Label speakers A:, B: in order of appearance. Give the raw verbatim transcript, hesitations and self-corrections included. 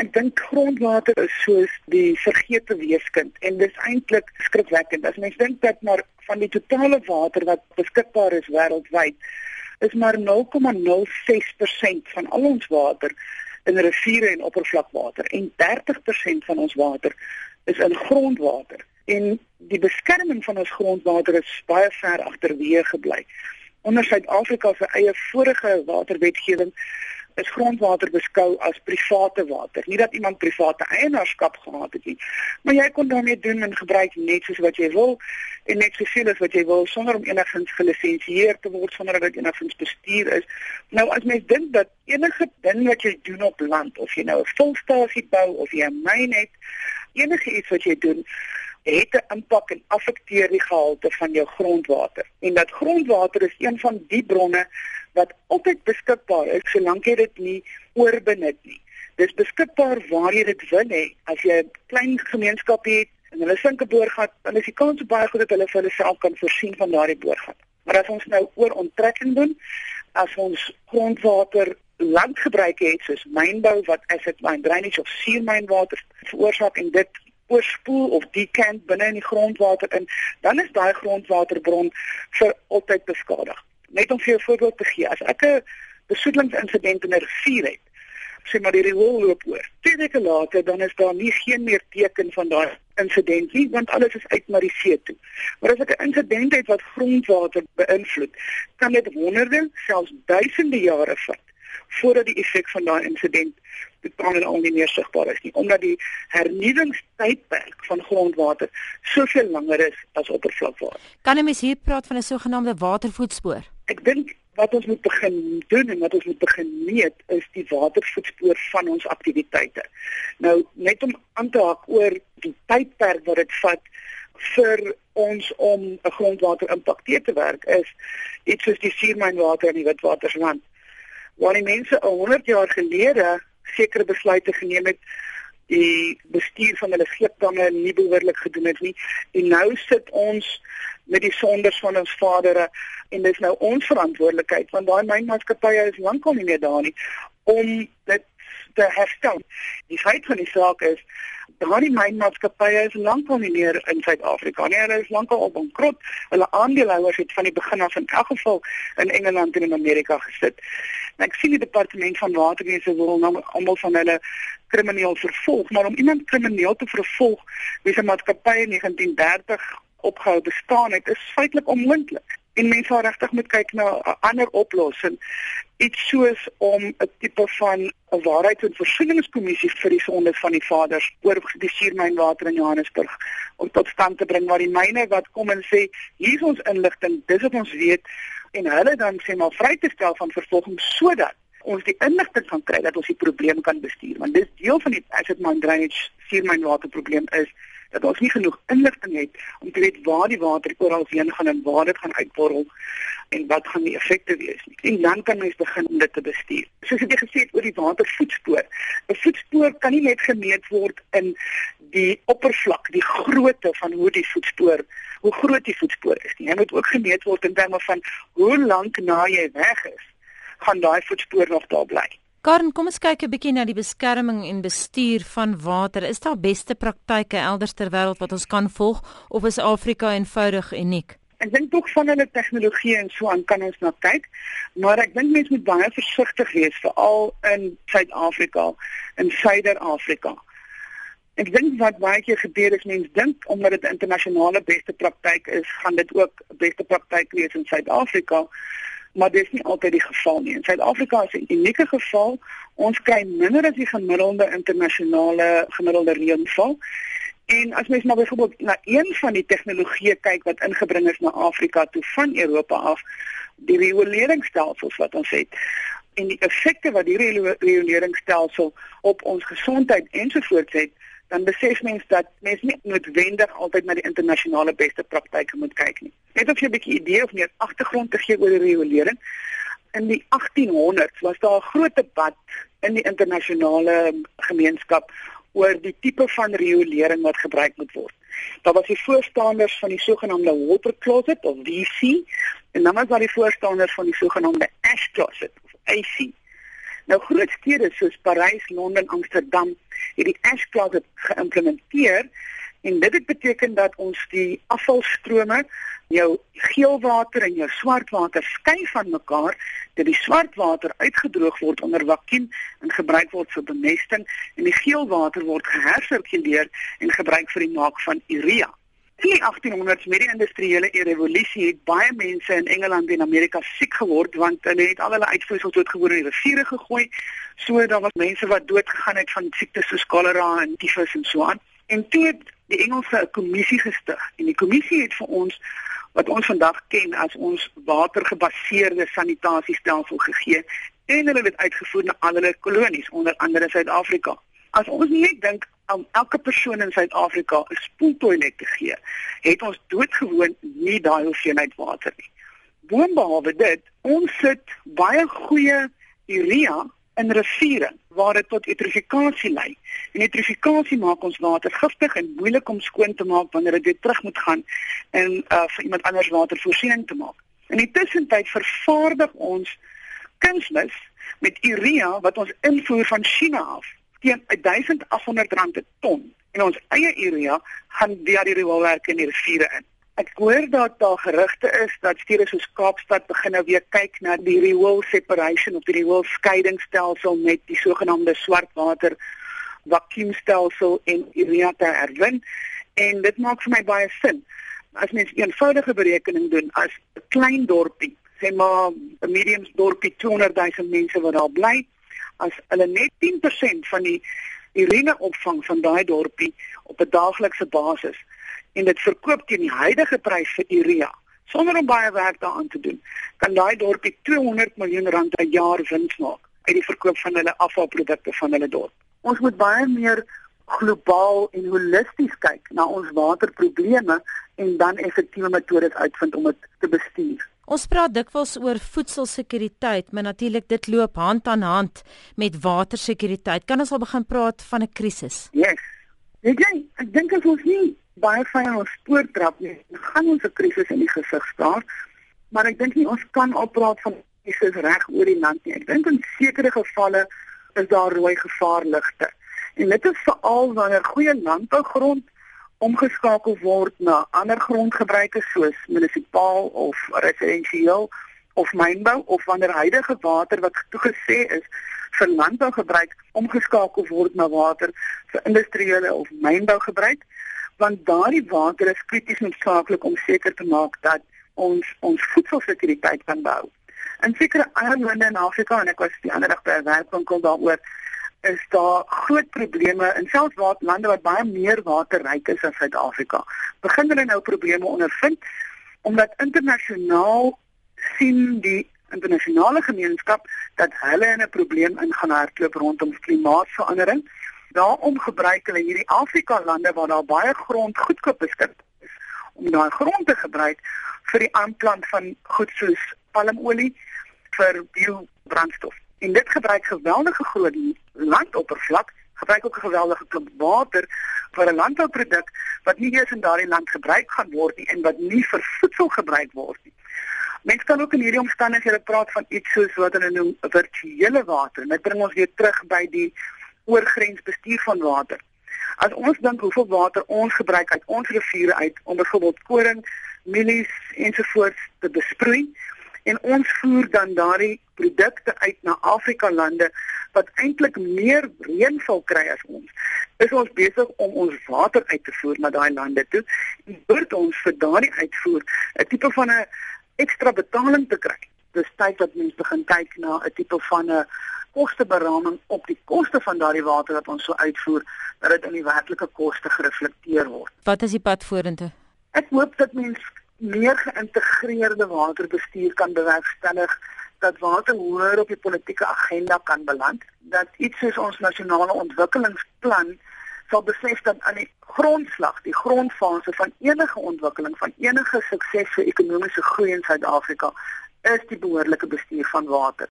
A: ek dink grondwater is soos die vergete weeskind en dis eintlik skrikwekkend. As mens dink dat maar van die totale water wat beskikbaar is wêreldwyd, is maar nul komma nul ses persent van al ons water in riviere en oppervlakwater en dertig persent van ons water is in grondwater. En die beskerming van ons grondwater is baie ver agterweë gebly. Onder Suid-Afrika se eie vorige waterwetgewing is grondwater beskou as private water. Nie dat iemand private eienaarskap gehad het nie, maar jy kon daarmee doen en gebruik net soos wat jy wil en net soveel as wat jy wil sonder om enigins gelisensieer te word, sonder dat dit enigins bestuur is. Nou as mens dink dat enige ding wat jy doen op land, of jy nou 'n vulstasie bou of jy 'n myn het, enige iets wat jy doen, het 'n impak en affekteer die gehalte van jou grondwater. En dat grondwater is een van die bronne wat altyd beskikbaar is, solank jy dit nie oorbenut nie. Dis beskikbaar waar jy dit wil hê. As jy 'n klein gemeenskap het en hulle sink 'n boorgat, dan is die kans baie goed dat hulle vir hulle self kan voorsien van daardie boorgat. Maar as ons nou oor onttrekking doen, as ons grondwater landgebruik het, soos mynbou wat acid mine drainage of suurmynwater veroorsaak en dit oorspoel of decant binne in die grondwater in, dan is daai grondwaterbron vir altyd beskadig. Net om vir jou 'n voorbeeld te gee, as ek 'n besoedelingsinsident in 'n rivier het, sê maar die riool loop oor. Twee weke later, dan is daar nie geen meer teken van daai insident nie, want alles is uit na die see toe. Maar as ek 'n insident het wat grondwater beïnvloed, kan dit honderde, selfs duisende jare vat voordat die effek van daai insident totaal en al nie meer sigbaar is nie, omdat die hernuwingstydperk van grondwater soveel langer is as oppervlakwater.
B: Kan 'n mens hier praat van 'n sogenaamde watervoetspoor?
A: Ek dink wat ons moet begin doen en wat ons moet begin meet is die watervoetspoor van ons aktiwiteite. Nou, net om aan te haak oor die tydperk wat dit vat vir ons om 'n grondwaterimpak te werk is iets soos die suurmynwater in die Witwatersrand. Waar die mense honderd jaar gelede sekere besluite geneem het, die bestuur van hulle scheepdamme nie behoorlik gedoen het nie, en nou sit ons met die sonders van ons vadere, en dit is nou ons verantwoordelikheid, want daai mynmaatskappye is lankal nie meer daar nie, om dit te herstel. Die feit van die saak is, daardie mynmaatskappye is lankal nie meer in Suid-Afrika nie, hulle is lankal op bankrot, hulle aandeelhouers het van die begin af in elk geval in Engeland en in Amerika gesit. En ek sien die departement van waterwese wil nou almal van hulle krimineel vervolg, maar om iemand krimineel te vervolg wie se maatskappy in negentien dertig opgehou bestaan het, is feitelik onmoontlik. En mense sal regtig moet kyk na 'n ander oplossing, iets soos om 'n tipe van 'n waarheids- en versoeningskommissie vir die sondes van die vaders oor die suurmynwater in Johannesburg om tot stand te bring, waar die myne wat kom en sê, hier is ons inligting, dis wat ons weet, en hulle dan sê maar vry te stel van vervolging sodat ons die inligting kan kry dat ons die probleem kan bestuur. Want dis deel van die acid mine drainage suurmynwaterprobleem is dat ons nie genoeg inligting het om te weet waar die water oral heen gaan en waar dit gaan uitborrel en wat gaan die effekte wees nie. En dan kan mens begin om dit te bestuur. Soos ek gesê het oor die watervoetspoor. 'n Voetspoor kan nie net gemeet word in die oppervlak, die grootte van hoe die voetspoor, hoe groot die voetspoor is nie. Hy moet ook gemeet word in terme van hoe lank na jy weg is, gaan daai voetspoor nog daar bly.
B: Karen, kom ons kyk 'n bietjie na die beskerming en bestuur van water. Is daar beste praktyke elders ter wêreld wat ons kan volg, of is Afrika eenvoudig uniek?
A: Ek dink tog van hulle tegnologie en so aan kan ons na kyk, maar ek dink mense moet baie versigtig wees, veral in Suid-Afrika en Suider-Afrika. Ek dink wat baie keer gebeur is, mense dink omdat dit 'n internasionale beste praktyk is, gaan dit ook 'n beste praktyk wees in Suid-Afrika. Maar dit is nie altyd die geval nie. In Suid-Afrika is 'n unieke geval. Ons kry minder as die gemiddelde internasionale gemiddelde reënval. En as mens maar byvoorbeeld na een van die tegnologieë kyk wat ingebring is na Afrika toe van Europa af, die rioleringsstelsels wat ons het, en die effekte wat die rioleringsstelsel op ons gesondheid ensovoorts het, dan besef mens dat mens nie noodwendig altyd na die internasionale beste praktyke moet kyk nie. Net of jy 'n bietjie idee of meer agtergrond te gee oor die riolering. In die achttienhonderds was daar 'n groot debat in die internasionale gemeenskap oor die tipe van riolering wat gebruik moet word. Daar was die voorstanders van die sogenaamde water closet of W C, en dan was daar die voorstanders van die sogenaamde ash closet of A C. Nou groot stede soos Parys, Londen, Amsterdam het die ash clause geïmplementeer en dit het beteken dat ons die afvalstrome, jou geelwater en jou swartwater skei van mekaar, dat die swartwater uitgedroog word onder vakuum en gebruik word vir bemesting en die geelwater word gehersirkuleer en gebruik vir die maak van urea. In die achttienhonderd's met die industriële revolusie het baie mense in Engeland en Amerika siek geword want hulle het al hulle uitvloeisels doodgewoon in die riviere gegooi. So daar was mense wat dood gegaan het van siektes soos cholera en tyfus en so aan. En toe het die Engelse 'n kommissie gestig en die kommissie het vir ons wat ons vandag ken as ons watergebaseerde sanitasiestelsel gegee en hulle het dit uitgevoer na al hulle kolonies, onder andere Suid-Afrika. As ons net dink om elke persoon in Suid-Afrika 'n spoeltoilet te gee, het ons doodgewoon nie daai hoeveelheid water nie. Boonbehalwe dit, ons sit baie goeie urea in riviere waar dit tot eutrofikasie lei. En eutrofikasie maak ons water giftig en moeilik om skoon te maak wanneer dit weer terug moet gaan en uh, vir iemand anders watervoorsiening te maak. In die tussentyd vervaardig ons kunsmis met urea wat ons invoer van China af teen duisend agt honderd rand per ton en ons eie urea gaan via die rioolwerke in die riviere in. Ek hoor dat daar gerugte is dat stede soos Kaapstad begin nou weer kyk na die riool separation of die riool skeidingsstelsel met die sogenaamde swartwater vakuumstelsel en urea te herwin en dit maak vir my baie sin. As mens 'n eenvoudige berekening doen as 'n klein dorpie, sê maar 'n medium dorpie tweehonderd duisend mense wat daar bly, as hulle net tien persent van die urine opvang van daai dorpie op 'n daaglikse basis en dit verkoop teen die huidige prys vir urea, sonder om baie werk daaraan te doen, kan daai dorpie tweehonderd miljoen rand per jaar wins maak uit die verkoop van hulle afvalprodukte van hulle dorp. Ons moet baie meer globaal en holisties kyk na ons waterprobleme en dan effektiewe metodes uitvind om dit te bestuur.
B: Ons praat dikwels oor voedselsekuriteit, maar natuurlik dit loop hand aan hand met watersekuriteit. Kan ons al begin praat van 'n krisis?
A: Yes. Weet jy, ek dink as ons nie baie fyn aan ons spoor trap nie, gaan ons 'n krisis in die gesig staar, maar ek dink nie ons kan al praat van krisis reg oor die land nie. Ek dink in sekere gevalle is daar rooi gevaarligte. En dit is veral wanneer goeie landbougrond omgeskakel word na ander grondgebruike soos munisipaal of residensieel of mynbou of wanneer huidige water wat toegesê is vir landbougebruik omgeskakel word na water vir industriële of mynbougebruik, want daardie water is krities noodsaaklik om seker te maak dat ons ons voedselsekuriteit kan bou. In sekere ander lande in Afrika, en ek was die ander dag by 'n werkwinkel daaroor, is daar groot probleme in selfs wat lande wat baie meer waterryk is as Suid-Afrika. Begin hulle nou probleme ondervind omdat internasionaal sien die internasionale gemeenskap dat hulle in 'n probleem ingaan hardloop rondom klimaatsverandering. Daarom gebruik hulle hierdie Afrika lande waar daar baie grond goedkoop beskikbaar is om daai grond te gebruik vir die aanplant van goed soos palmolie vir biobrandstof. En dit gebruik geweldige groot landoppervlak, gebruik ook 'n geweldige klomp water vir 'n landbouproduk wat nie eers in daardie land gebruik gaan word nie en wat nie vir voedsel gebruik word nie. Mense kan ook in hierdie omstandighede praat van iets soos wat hulle noem virtuele water. Dit bring ons weer terug by die oorgrensbestuur van water. As ons dink hoeveel water ons gebruik uit ons riviere uit om byvoorbeeld koring, mielies ensovoorts te besproei, en ons voer dan daardie produkte uit na Afrika lande wat eintlik meer reënval kry as ons, is ons besig om ons water uit te voer na daai lande toe en behoort ons vir daardie uitvoer 'n tipe van 'n ekstra betaling te kry. Dis tyd dat mense begin kyk na 'n tipe van 'n kosteberaming op die koste van daardie water wat ons so uitvoer, dat dit in die werklike koste gereflekteer word.
B: Wat is die pad vorentoe?
A: Ek hoop dat mense meer geïntegreerde waterbestuur kan bewerkstellig, dat water hoër op die politieke agenda kan beland, dat iets soos ons nasionale ontwikkelingsplan sal besef dat aan die grondslag, die grondfase van enige ontwikkeling, van enige suksesvolle ekonomiese groei in Suid-Afrika, is die behoorlike bestuur van water.